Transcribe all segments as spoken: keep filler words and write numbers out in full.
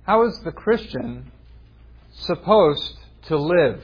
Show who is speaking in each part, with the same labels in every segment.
Speaker 1: How is the Christian supposed to live?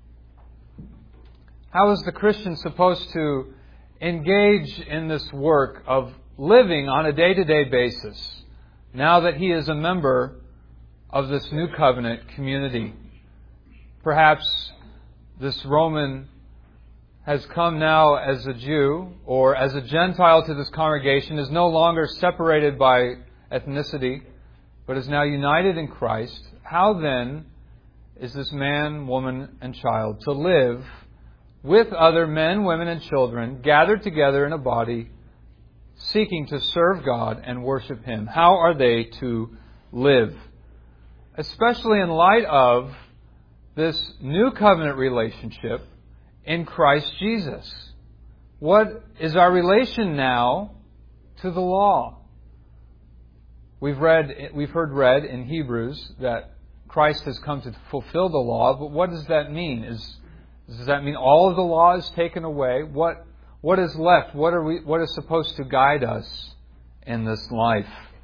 Speaker 1: How is the Christian supposed to engage in this work of living on a day-to-day basis now that he is a member of this new covenant community? Perhaps this Roman has come now as a Jew or as a Gentile to this congregation, is no longer separated by ethnicity, but is now united in Christ. How then is this man, woman, and child to live with other men, women, and children gathered together in a body, seeking to serve God and worship Him? How are they to live? Especially in light of this new covenant relationship in Christ Jesus. What is our relation now to the law? We've read, we've heard read in Hebrews that Christ has come to fulfill the law, but what does that mean? Is, does that mean all of the law is taken away? What, what is left? What are we, what is supposed to guide us in this life?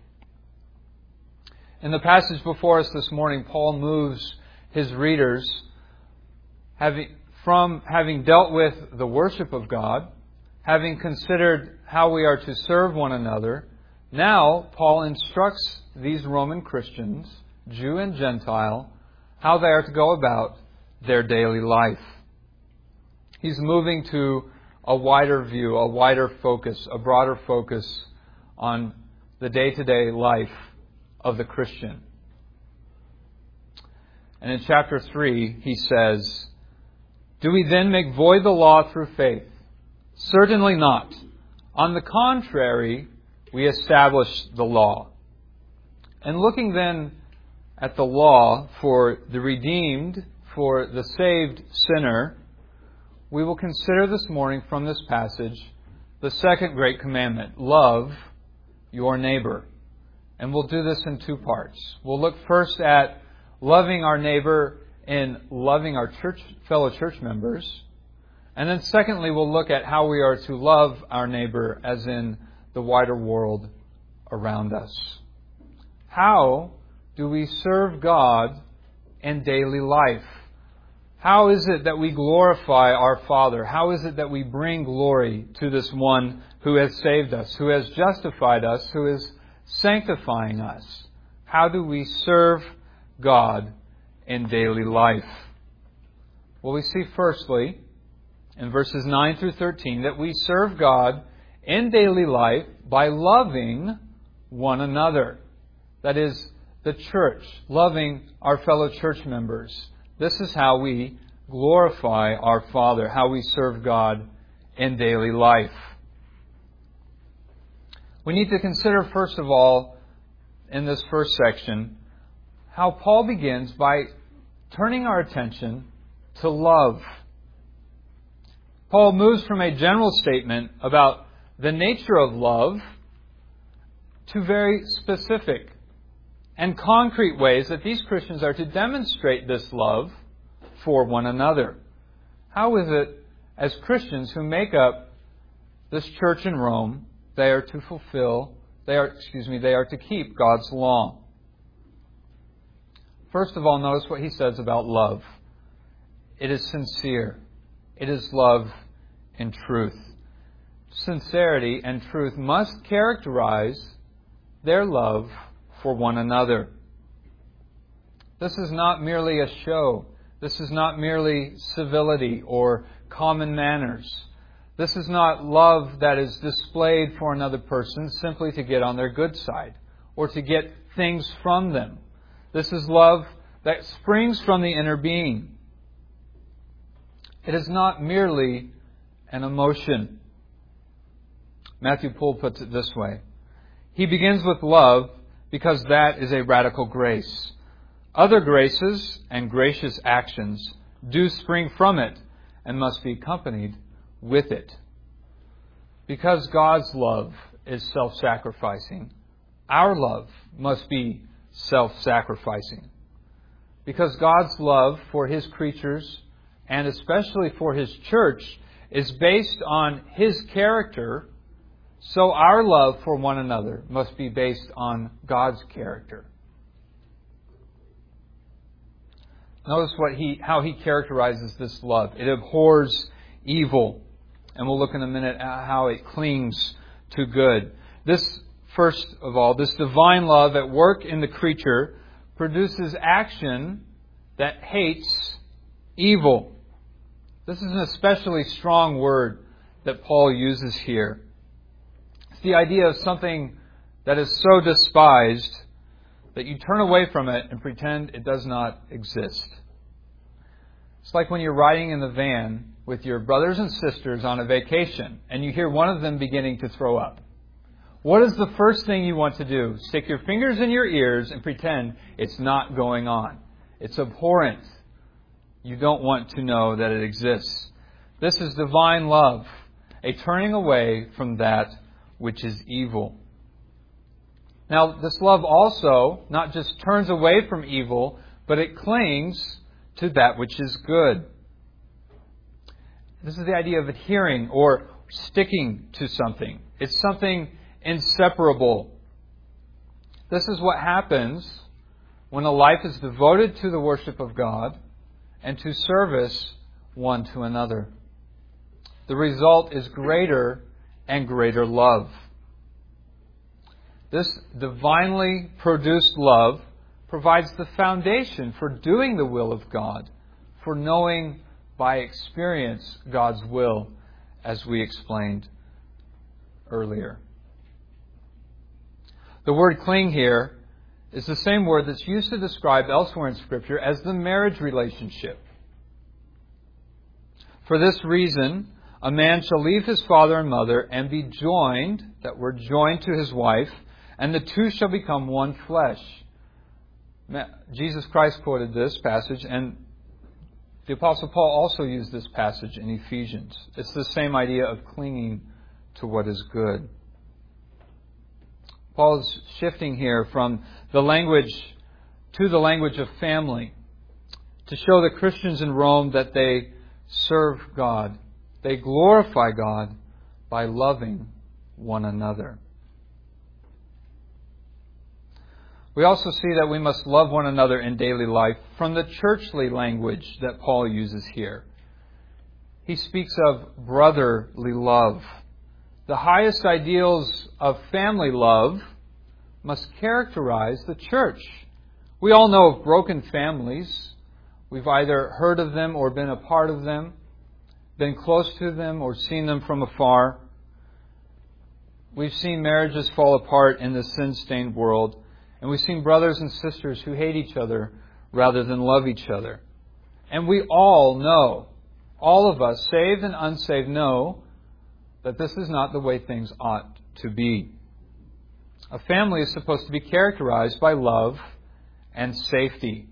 Speaker 1: In the passage before us this morning, Paul moves his readers having, from having dealt with the worship of God, having considered how we are to serve one another. Now, Paul instructs these Roman Christians, Jew and Gentile, how they are to go about their daily life. He's moving to a wider view, a wider focus, a broader focus on the day-to-day life of the Christian. And in chapter three, he says, "Do we then make void the law through faith? Certainly not. On the contrary, we establish the law." And looking then at the law for the redeemed, for the saved sinner, we will consider this morning from this passage the second great commandment: love your neighbor. And we'll do this in two parts. We'll look first at loving our neighbor in loving our church, fellow church members. And then secondly, we'll look at how we are to love our neighbor as in the wider world around us. How do we serve God in daily life? How is it that we glorify our Father? How is it that we bring glory to this one who has saved us, who has justified us, who is sanctifying us? How do we serve God in daily life? Well, we see firstly, in verses nine through thirteen, that we serve God in daily life by loving one another. That is, the church, loving our fellow church members. This is how we glorify our Father, how we serve God in daily life. We need to consider, first of all, in this first section, how Paul begins by turning our attention to love. Paul moves from a general statement about the nature of love to very specific and concrete ways that these Christians are to demonstrate this love for one another. How is it, as Christians who make up this church in Rome, they are to fulfill, they are, excuse me, they are to keep God's law? First of all, notice what he says about love. It is sincere. It is love in truth. Sincerity and truth must characterize their love for one another. This is not merely a show. This is not merely civility or common manners. This is not love that is displayed for another person simply to get on their good side or to get things from them. This is love that springs from the inner being. It is not merely an emotion. Matthew Poole puts it this way: he begins with love because that is a radical grace. Other graces and gracious actions do spring from it and must be accompanied with it. Because God's love is self-sacrificing, our love must be self-sacrificing. Because God's love for His creatures, and especially for His church, is based on His character, so our love for one another must be based on God's character. Notice what he, how he characterizes this love. It abhors evil. And we'll look in a minute at how it clings to good. This, first of all, this divine love at work in the creature produces action that hates evil. This is an especially strong word that Paul uses here. It's the idea of something that is so despised that you turn away from it and pretend it does not exist. It's like when you're riding in the van with your brothers and sisters on a vacation and you hear one of them beginning to throw up. What is the first thing you want to do? Stick your fingers in your ears and pretend it's not going on. It's abhorrent. You don't want to know that it exists. This is divine love, a turning away from that which is evil. Now, this love also not just turns away from evil, but it clings to that which is good. This is the idea of adhering or sticking to something. It's something inseparable. This is what happens when a life is devoted to the worship of God and to service one to another. The result is greater and greater love. This divinely produced love provides the foundation for doing the will of God, for knowing by experience God's will, as we explained earlier. The word cling here is the same word that's used to describe elsewhere in Scripture as the marriage relationship. For this reason, a man shall leave his father and mother and be joined, that word joined, to his wife, and the two shall become one flesh. Jesus Christ quoted this passage, and the Apostle Paul also used this passage in Ephesians. It's the same idea of clinging to what is good. Paul is shifting here from the language to the language of family to show the Christians in Rome that they serve God. They glorify God by loving one another. We also see that we must love one another in daily life from the churchly language that Paul uses here. He speaks of brotherly love. The highest ideals of family love must characterize the church. We all know of broken families. We've either heard of them or been a part of them, been close to them or seen them from afar. We've seen marriages fall apart in this sin-stained world. And we've seen brothers and sisters who hate each other rather than love each other. And we all know, all of us, saved and unsaved, know that this is not the way things ought to be. A family is supposed to be characterized by love and safety.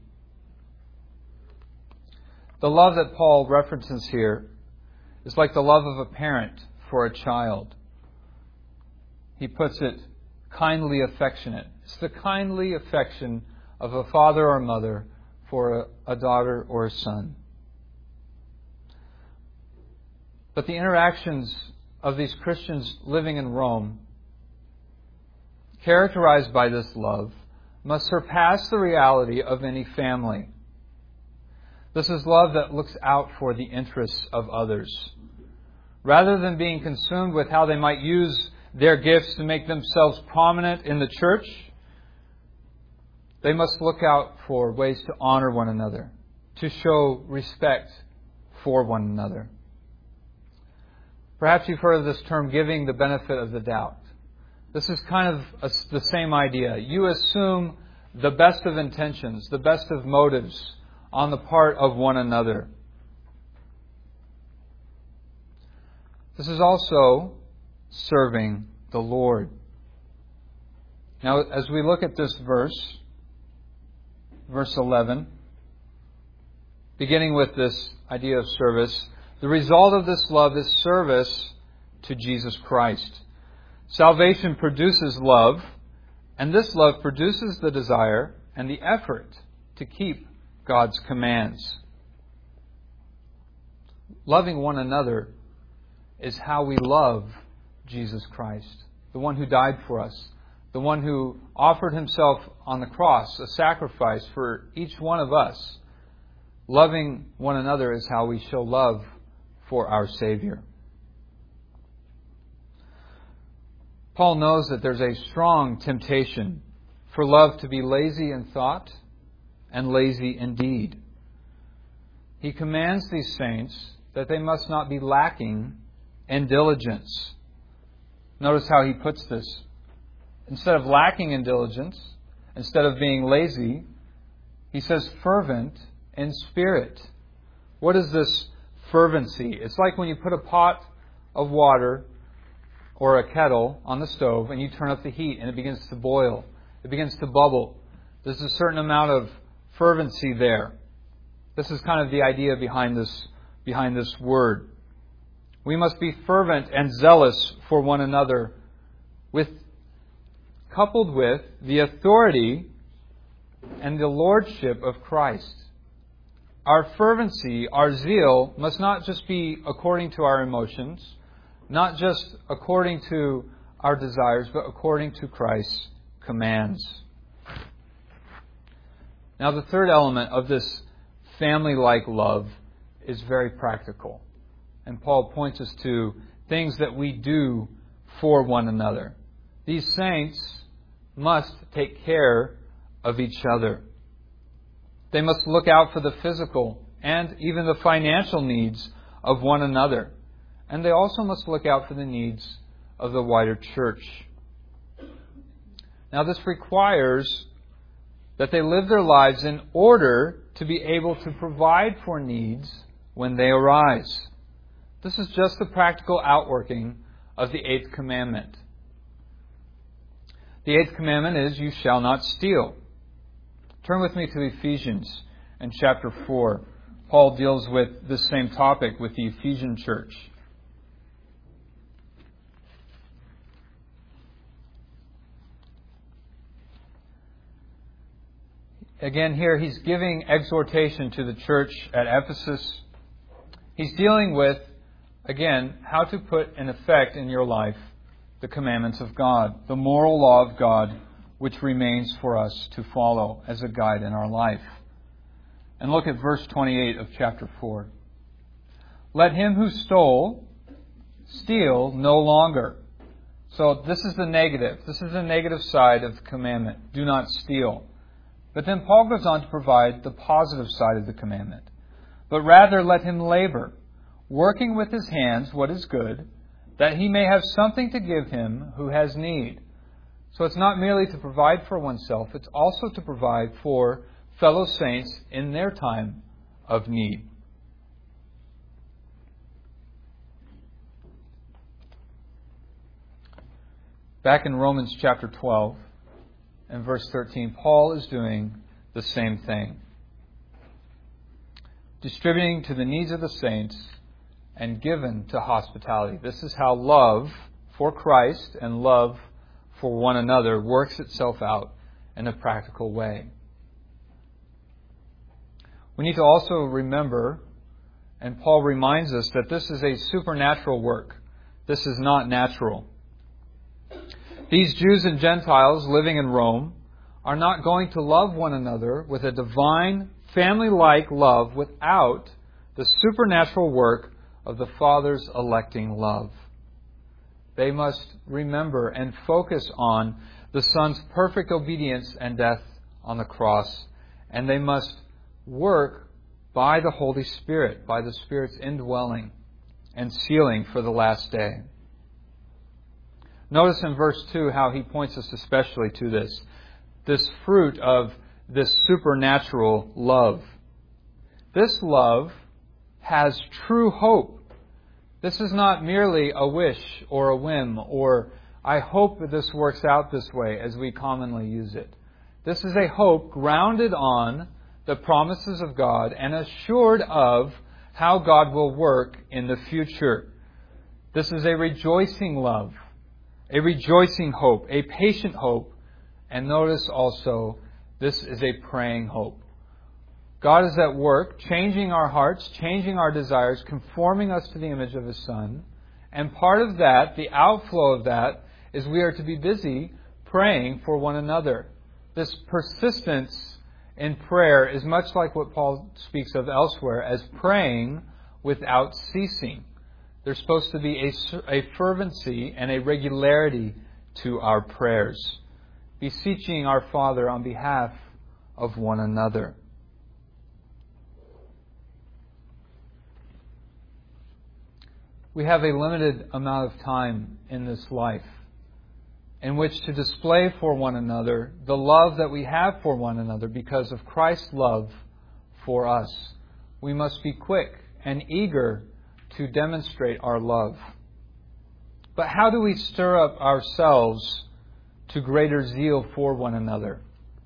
Speaker 1: The love that Paul references here is like the love of a parent for a child. He puts it kindly affectionate. It's the kindly affection of a father or mother for a, a daughter or a son. But the interactions of these Christians living in Rome, characterized by this love, must surpass the reality of any family. This is love that looks out for the interests of others. Rather than being consumed with how they might use their gifts to make themselves prominent in the church, they must look out for ways to honor one another, to show respect for one another. Perhaps you've heard of this term, giving the benefit of the doubt. This is kind of a, the same idea. You assume the best of intentions, the best of motives on the part of one another. This is also serving the Lord. Now, as we look at this verse, verse eleven, beginning with this idea of service, the result of this love is service to Jesus Christ. Salvation produces love, and this love produces the desire and the effort to keep God's commands. Loving one another is how we love Jesus Christ, the one who died for us, the one who offered himself on the cross, a sacrifice for each one of us, Loving one another is how we show love for our Savior. Paul knows that there's a strong temptation for love to be lazy in thought and lazy in deed. He commands these saints that they must not be lacking in diligence. Notice how he puts this. Instead of lacking in diligence, instead of being lazy, he says fervent in spirit. What is this fervency? It's like when you put a pot of water or a kettle on the stove and you turn up the heat and it begins to boil. It begins to bubble. There's a certain amount of fervency there. This is kind of the idea behind this, behind this word. We must be fervent and zealous for one another, with coupled with the authority and the lordship of Christ. Our fervency, our zeal, must not just be according to our emotions, not just according to our desires, but according to Christ's commands. Now, the third element of this family-like love is very practical. And Paul points us to things that we do for one another. These saints must take care of each other. They must look out for the physical and even the financial needs of one another. And they also must look out for the needs of the wider church. Now, this requires that they live their lives in order to be able to provide for needs when they arise. This is just the practical outworking of the eighth commandment. The eighth commandment is, you shall not steal. Turn with me to Ephesians in chapter four. Paul deals with this same topic with the Ephesian church. Again, here he's giving exhortation to the church at Ephesus. He's dealing with, again, how to put in effect in your life the commandments of God, the moral law of God, which remains for us to follow as a guide in our life. And look at verse twenty-eight of chapter four. Let him who stole steal no longer. So this is the negative. This is the negative side of the commandment. Do not steal. But then Paul goes on to provide the positive side of the commandment. But rather let him labor, working with his hands what is good, that he may have something to give him who has need. So it's not merely to provide for oneself, it's also to provide for fellow saints in their time of need. Back in Romans chapter twelve and verse thirteen, Paul is doing the same thing. Distributing to the needs of the saints and given to hospitality. This is how love for Christ and love for one another works itself out in a practical way. We need to also remember, and Paul reminds us, that this is a supernatural work. This is not natural. These Jews and Gentiles living in Rome are not going to love one another with a divine, family-like love without the supernatural work of the Father's electing love. They must remember and focus on the Son's perfect obedience and death on the cross. And they must work by the Holy Spirit, by the Spirit's indwelling and sealing for the last day. Notice in verse two how he points us especially to this. This fruit of this supernatural love. This love has true hope. This is not merely a wish or a whim or I hope that this works out this way as we commonly use it. This is a hope grounded on the promises of God and assured of how God will work in the future. This is a rejoicing love, a rejoicing hope, a patient hope, and notice also this is a praying hope. God is at work, changing our hearts, changing our desires, conforming us to the image of His Son. And part of that, the outflow of that, is we are to be busy praying for one another. This persistence in prayer is much like what Paul speaks of elsewhere as praying without ceasing. There's supposed to be a, a fervency and a regularity to our prayers, beseeching our Father on behalf of one another. We have a limited amount of time in this life in which to display for one another the love that we have for one another because of Christ's love for us. We must be quick and eager to demonstrate our love. But how do we stir up ourselves to greater zeal for one another?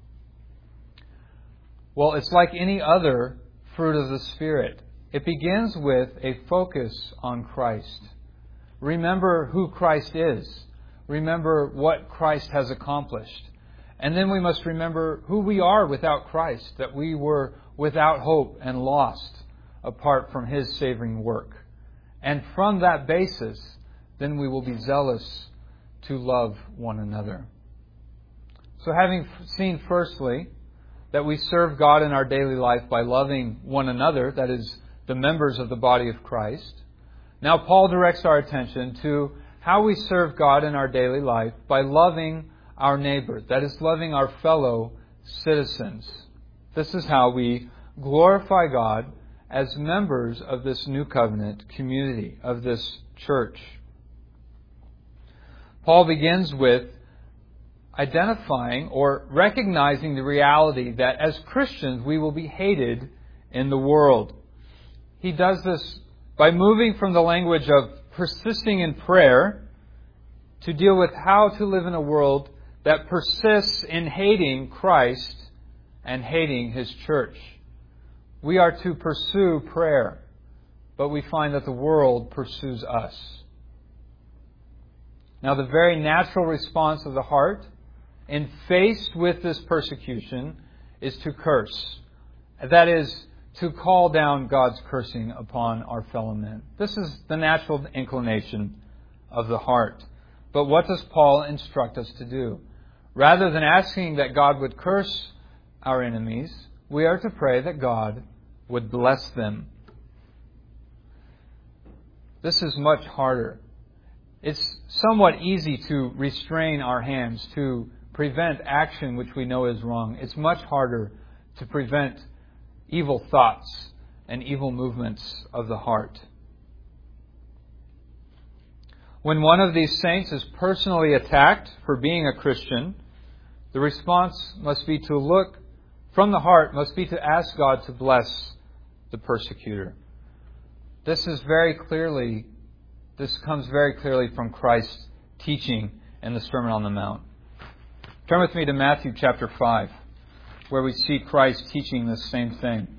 Speaker 1: Well, it's like any other fruit of the Spirit. It begins with a focus on Christ. Remember who Christ is. Remember what Christ has accomplished. And then we must remember who we are without Christ, that we were without hope and lost apart from His saving work. And from that basis, then we will be zealous to love one another. So having seen firstly that we serve God in our daily life by loving one another, that is, the members of the body of Christ, now Paul directs our attention to how we serve God in our daily life by loving our neighbor, that is, loving our fellow citizens. This is how we glorify God as members of this new covenant community, of this church. Paul begins with identifying or recognizing the reality that as Christians we will be hated in the world. He does this by moving from the language of persisting in prayer to deal with how to live in a world that persists in hating Christ and hating His church. We are to pursue prayer, but we find that the world pursues us. Now, the very natural response of the heart, in faced with this persecution, is to curse. That is, to call down God's cursing upon our fellow men. This is the natural inclination of the heart. But what does Paul instruct us to do? Rather than asking that God would curse our enemies, we are to pray that God would bless them. This is much harder. It's somewhat easy to restrain our hands, to prevent action which we know is wrong. It's much harder to prevent evil thoughts and evil movements of the heart. When one of these saints is personally attacked for being a Christian, the response must be to look from the heart, must be to ask God to bless the persecutor. This is very clearly, this comes very clearly from Christ's teaching in the Sermon on the Mount. Turn with me to Matthew chapter five, where we see Christ teaching this same thing.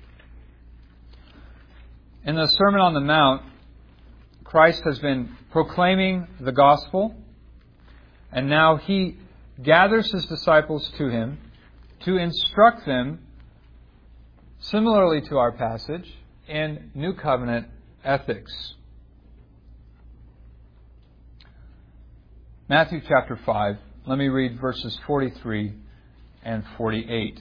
Speaker 1: In the Sermon on the Mount, Christ has been proclaiming the gospel, and now He gathers His disciples to Him to instruct them, similarly to our passage, in New Covenant ethics. Matthew chapter five, let me read verses forty-three and forty-eight.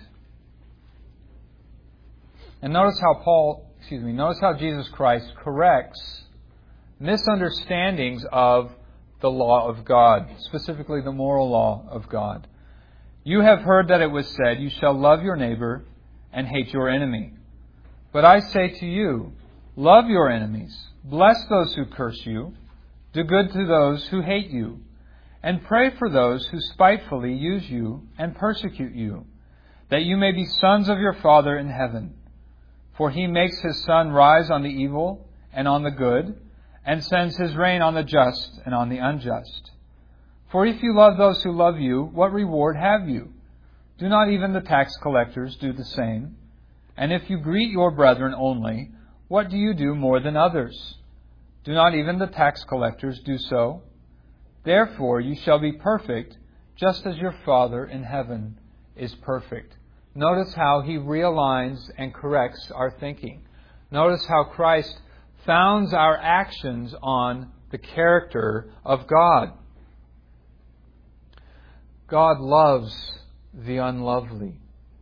Speaker 1: And notice how Paul, excuse me, notice how Jesus Christ corrects misunderstandings of the law of God, specifically the moral law of God. You have heard that it was said, you shall love your neighbor and hate your enemy. But I say to you, love your enemies, bless those who curse you, do good to those who hate you, and pray for those who spitefully use you and persecute you, that you may be sons of your Father in heaven. For He makes His sun rise on the evil and on the good, and sends His rain on the just and on the unjust. For if you love those who love you, what reward have you? Do not even the tax collectors do the same? And if you greet your brethren only, what do you do more than others? Do not even the tax collectors do so? Therefore you shall be perfect, just as your Father in heaven is perfect. Notice how He realigns and corrects our thinking. Notice how Christ founds our actions on the character of God. God loves the unlovely.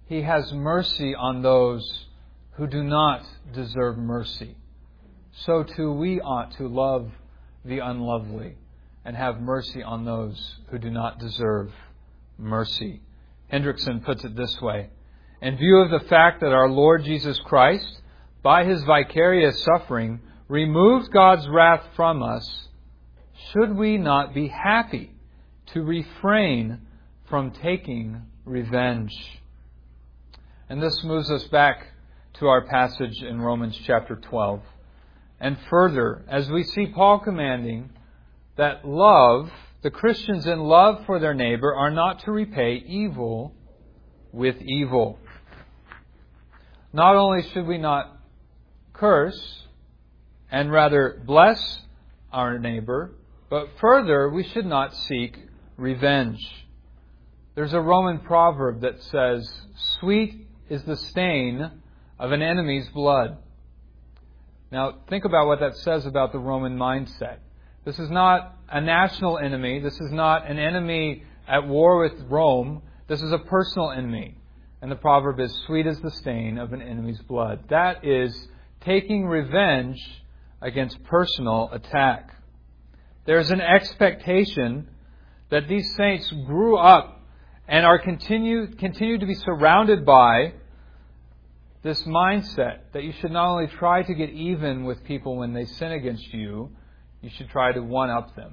Speaker 1: He has mercy on those who do not deserve mercy. So too we ought to love the unlovely and have mercy on those who do not deserve mercy. Hendrickson puts it this way: in view of the fact that our Lord Jesus Christ, by His vicarious suffering, removed God's wrath from us, should we not be happy to refrain from taking revenge? And this moves us back to our passage in Romans chapter twelve. And further, as we see Paul commanding that love, the Christians in love for their neighbor, are not to repay evil with evil. Not only should we not curse and rather bless our neighbor, but further, we should not seek revenge. There's a Roman proverb that says, "Sweet is the stain of an enemy's blood." Now, think about what that says about the Roman mindset. This is not a national enemy. This is not an enemy at war with Rome. This is a personal enemy. And the proverb is, "Sweet is the stain of an enemy's blood." That is taking revenge against personal attack. There's an expectation that these saints grew up and are continue, continue to be surrounded by this mindset that you should not only try to get even with people when they sin against you, you should try to one-up them.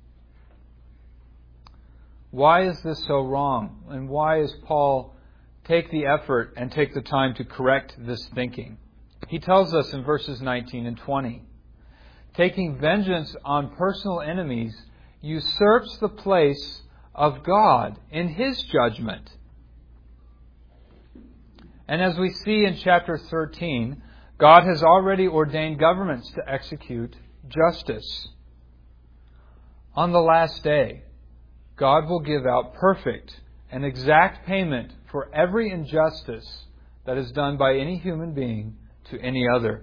Speaker 1: Why is this so wrong? And why does Paul take the effort and take the time to correct this thinking? He tells us in verses nineteen and twenty, "Taking vengeance on personal enemies usurps the place of God in His judgment." And as we see in chapter thirteen, God has already ordained governments to execute justice. On the last day, God will give out perfect and exact payment for every injustice that is done by any human being to any other.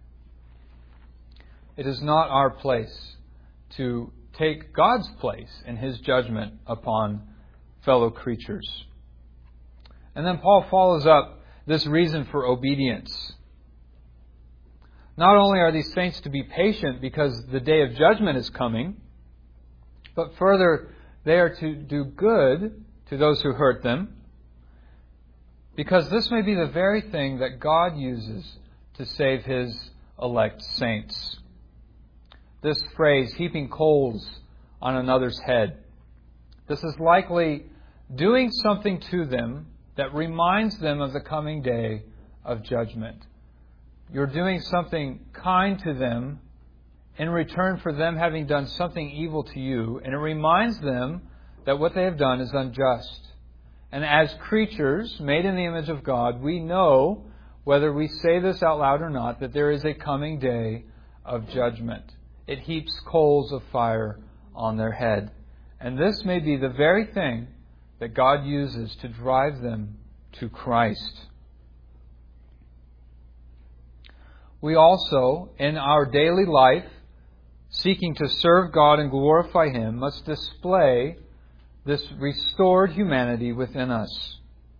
Speaker 1: It is not our place to take God's place in His judgment upon fellow creatures. And then Paul follows up this reason for obedience. Not only are these saints to be patient because the day of judgment is coming, but further, they are to do good to those who hurt them, because this may be the very thing that God uses to save His elect saints. This phrase, heaping coals on another's head, this is likely doing something to them that reminds them of the coming day of judgment. You're doing something kind to them in return for them having done something evil to you, and it reminds them that what they have done is unjust. And as creatures made in the image of God, we know, whether we say this out loud or not, that there is a coming day of judgment. It heaps coals of fire on their head. And this may be the very thing that God uses to drive them to Christ. We also, in our daily life, seeking to serve God and glorify Him, must display this restored humanity within us.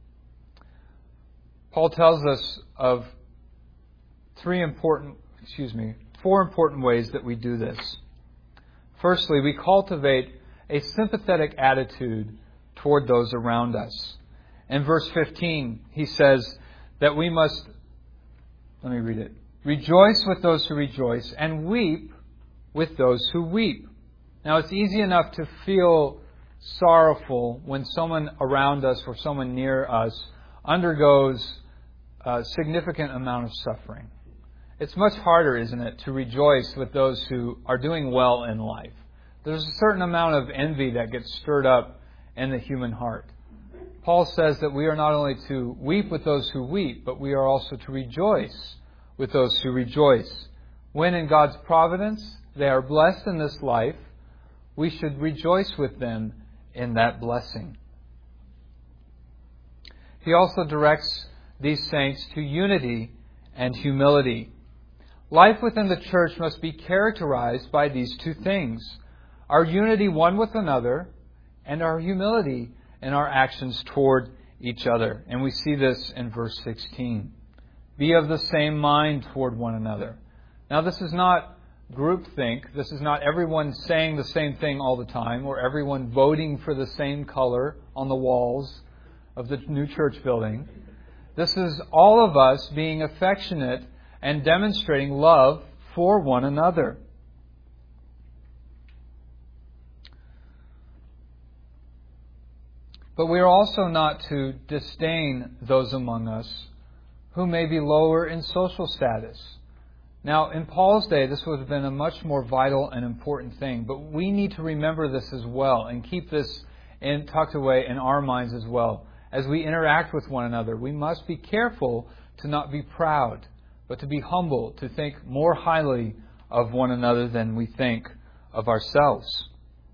Speaker 1: Paul tells us of three important, excuse me, four important ways that we do this. Firstly, we cultivate a sympathetic attitude toward those around us. In verse fifteen, he says that we must, let me read it, rejoice with those who rejoice and weep with those who weep. Now, it's easy enough to feel sorrowful when someone around us or someone near us undergoes a significant amount of suffering. It's much harder, isn't it, to rejoice with those who are doing well in life. There's a certain amount of envy that gets stirred up in the human heart. Paul says that we are not only to weep with those who weep, but we are also to rejoice with those who rejoice. When in God's providence they are blessed in this life, we should rejoice with them in that blessing. He also directs these saints to unity and humility. Life within the church must be characterized by these two things: our unity one with another and our humility in our actions toward each other. And we see this in verse sixteen. Be of the same mind toward one another. Now, this is not groupthink. This is not everyone saying the same thing all the time, or everyone voting for the same color on the walls of the new church building. This is all of us being affectionate and demonstrating love for one another. But we are also not to disdain those among us who may be lower in social status. Now, in Paul's day, this would have been a much more vital and important thing, but we need to remember this as well and keep this in, tucked away in our minds as well. As we interact with one another, we must be careful to not be proud, but to be humble, to think more highly of one another than we think of ourselves.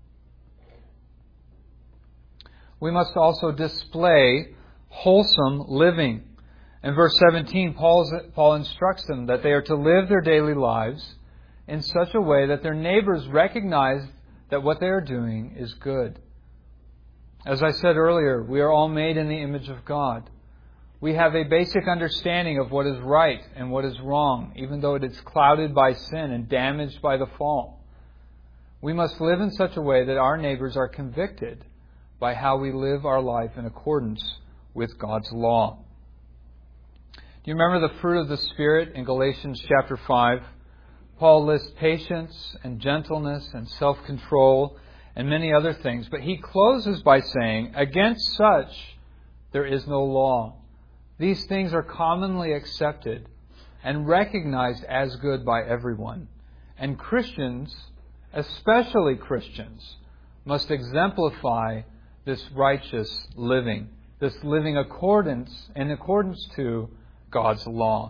Speaker 1: We must also display wholesome living. In verse seventeen, Paul's, Paul instructs them that they are to live their daily lives in such a way that their neighbors recognize that what they are doing is good. As I said earlier, we are all made in the image of God. We have a basic understanding of what is right and what is wrong, even though it is clouded by sin and damaged by the fall. We must live in such a way that our neighbors are convicted by how we live our life in accordance with God's law. Do you remember the fruit of the Spirit in Galatians chapter five? Paul lists patience and gentleness and self-control and many other things. But he closes by saying, against such there is no law. These things are commonly accepted and recognized as good by everyone. And Christians, especially Christians, must exemplify this righteous living, this living accordance in accordance to God's law.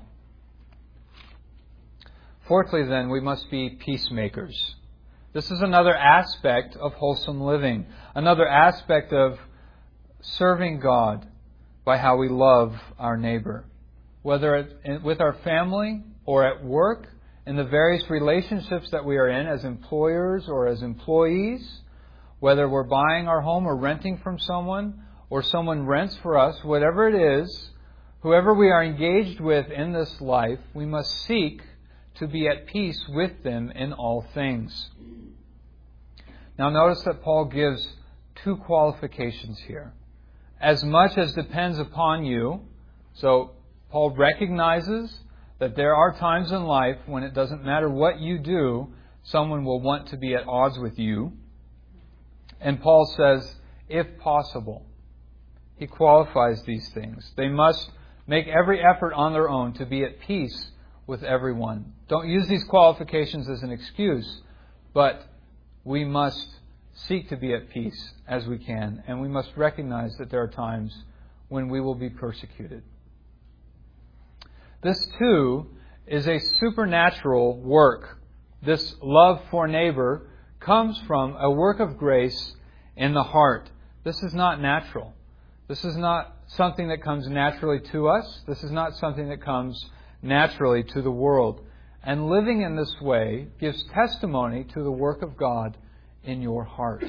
Speaker 1: Fourthly, then, we must be peacemakers. This is another aspect of wholesome living, another aspect of serving God by how we love our neighbor. Whether with our family or at work, in the various relationships that we are in as employers or as employees, whether we're buying our home or renting from someone, or someone rents for us, whatever it is, whoever we are engaged with in this life, we must seek to be at peace with them in all things. Now notice that Paul gives two qualifications here. As much as depends upon you, so Paul recognizes that there are times in life when it doesn't matter what you do, someone will want to be at odds with you. And Paul says, if possible. He qualifies these things. They must make every effort on their own to be at peace with everyone. Don't use these qualifications as an excuse, but we must seek to be at peace as we can, and we must recognize that there are times when we will be persecuted. This, too, is a supernatural work. This love for neighbor comes from a work of grace in the heart. This is not natural. This is not something that comes naturally to us. This is not something that comes naturally to the world. And living in this way gives testimony to the work of God in your heart.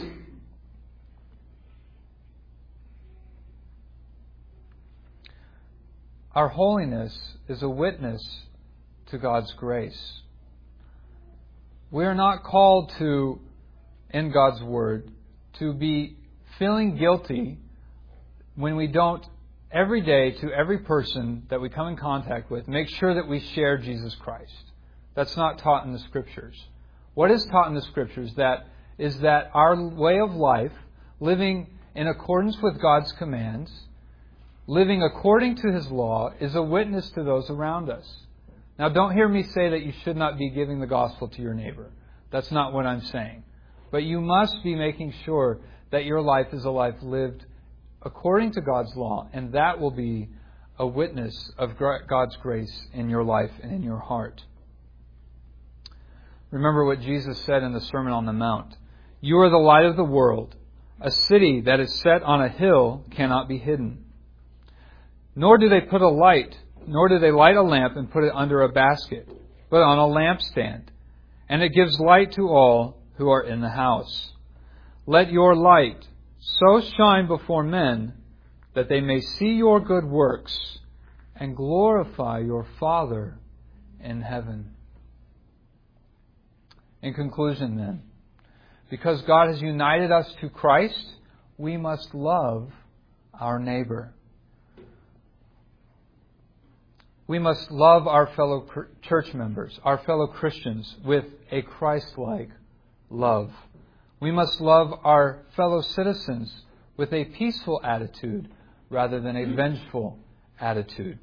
Speaker 1: Our holiness is a witness to God's grace. We are not called to, in God's Word, to be feeling guilty when we don't, every day, to every person that we come in contact with, make sure that we share Jesus Christ. That's not taught in the Scriptures. What is taught in the Scriptures that is that our way of life, living in accordance with God's commands, living according to His law, is a witness to those around us. Now, don't hear me say that you should not be giving the gospel to your neighbor. That's not what I'm saying. But you must be making sure that your life is a life lived according to God's law, and that will be a witness of God's grace in your life and in your heart. Remember what Jesus said in the Sermon on the Mount. You are the light of the world. A city that is set on a hill cannot be hidden. Nor do they put a light, nor do they light a lamp and put it under a basket, but on a lampstand, and it gives light to all who are in the house. Let your light so shine before men that they may see your good works and glorify your Father in heaven. In conclusion then, because God has united us to Christ, we must love our neighbor. We must love our fellow church members, our fellow Christians, with a Christ-like love. We must love our fellow citizens with a peaceful attitude rather than a vengeful attitude.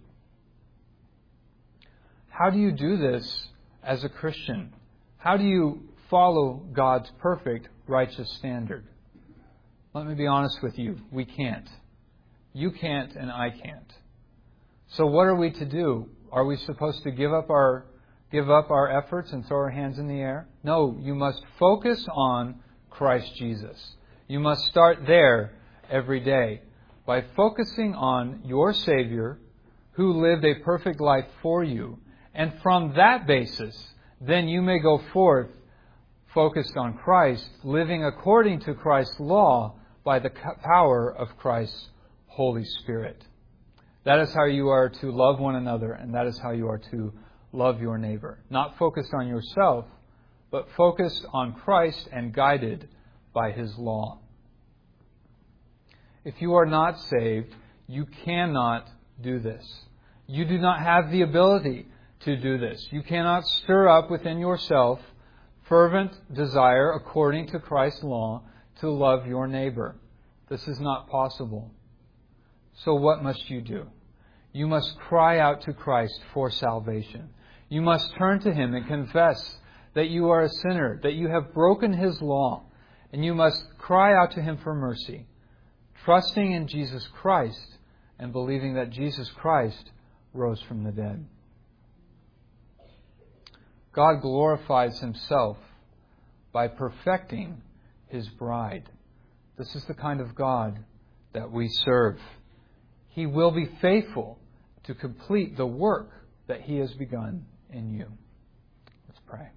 Speaker 1: How do you do this as a Christian? How do you follow God's perfect, righteous standard? Let me be honest with you. We can't. You can't and I can't. So what are we to do? Are we supposed to give up our give up our efforts and throw our hands in the air? No, you must focus on Christ Jesus. You must start there every day by focusing on your Savior who lived a perfect life for you. And from that basis, then you may go forth focused on Christ, living according to Christ's law by the power of Christ's Holy Spirit. That is how you are to love one another, and that is how you are to love your neighbor. Not focused on yourself, but focused on Christ and guided by His law. If you are not saved, you cannot do this. You do not have the ability to do this. You cannot stir up within yourself fervent desire according to Christ's law to love your neighbor. This is not possible. So what must you do? You must cry out to Christ for salvation. You must turn to Him and confess that you are a sinner, that you have broken His law, and you must cry out to Him for mercy, trusting in Jesus Christ and believing that Jesus Christ rose from the dead. God glorifies Himself by perfecting His bride. This is the kind of God that we serve. He will be faithful to complete the work that He has begun in you. Let's pray.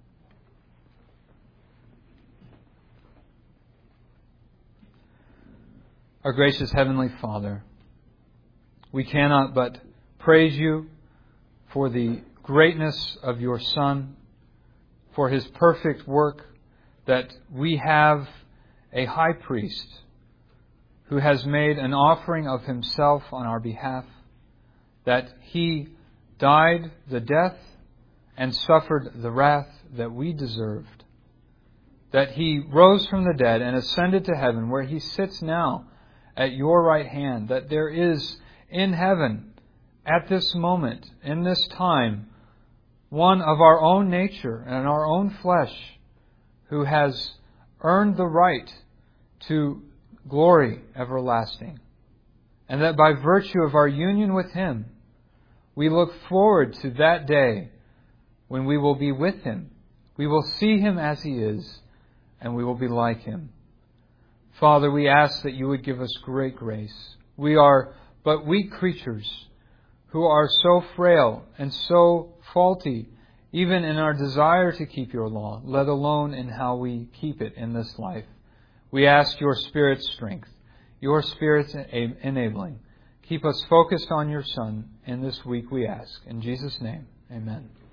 Speaker 1: Our gracious Heavenly Father, we cannot but praise You for the greatness of Your Son, for His perfect work, that we have a high priest who has made an offering of Himself on our behalf, that He died the death and suffered the wrath that we deserved, that He rose from the dead and ascended to heaven, where He sits now at Your right hand, that there is in heaven, at this moment, in this time, one of our own nature and our own flesh who has earned the right to glory everlasting. And that by virtue of our union with Him, we look forward to that day when we will be with Him. We will see Him as He is, and we will be like Him. Father, we ask that You would give us great grace. We are but weak creatures who are so frail and so faulty, even in our desire to keep Your law, let alone in how we keep it in this life. We ask Your Spirit's strength, Your Spirit's enabling. Keep us focused on Your Son in this week, we ask. In Jesus' name, amen.